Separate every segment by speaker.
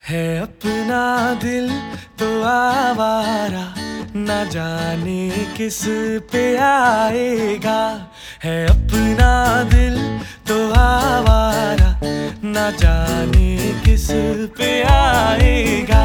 Speaker 1: है अपना दिल तो आवारा, न जाने किस पे आएगा। है अपना दिल तो आवारा, न जाने किस पे आएगा।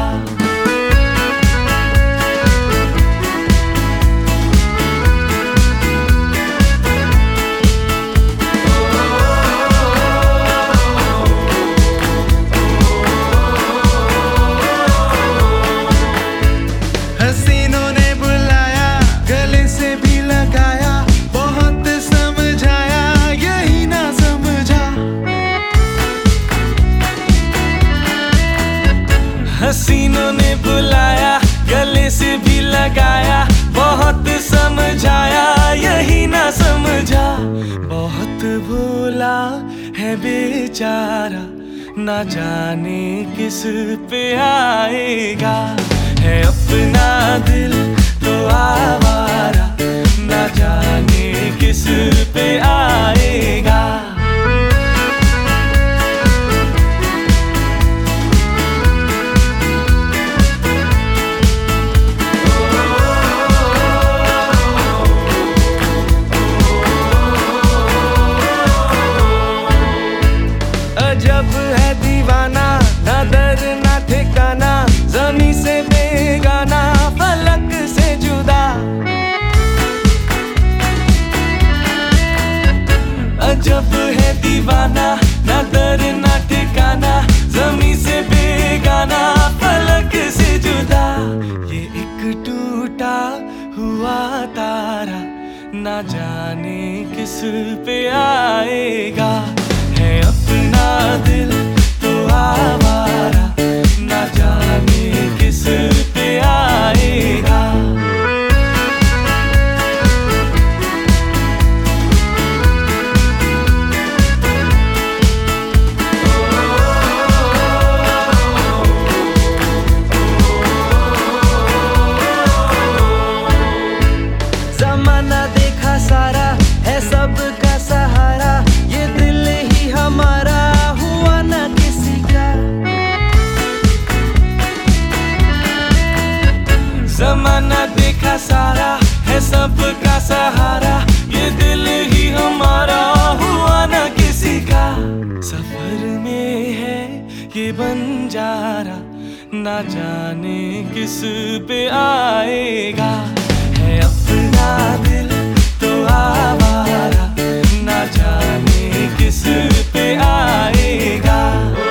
Speaker 1: हसीनों ने बुलाया, गले से भी लगाया, बहुत समझाया, यही ना समझा। हसीनों ने बुलाया, गले से भी लगाया, बहुत समझाया, यही ना समझा। बहुत भोला है बेचारा, ना जाने किस पे आएगा। है अपना दिल तो आवारा, ना जाने किस पे आएगा। अजब है दीवाना, ना दर ना ठिकाना, ज़मीं से बेगाना, फलक से जुदा। अजब है दीवाना, ना दर ना ठिकाना, ज़मीं से बेगाना, फलक से जुदा। ये एक टूटा हुआ तारा, ना जाने किस पे आएगा। है अपना दिल तो आवारा, ना जाने किस पे आएगा। ज़माना देखा सारा, है सबका सहारा, ये दिल ही हमारा हुआ ना किसी का। ज़माना देखा सारा, है सबका सहारा, ये दिल ही हमारा हुआ ना किसी का। सफर में है ये बंजारा, ना जाने किस पे आएगा। है अपना दिल तो आवारा, ना जाने किस पे आएगा।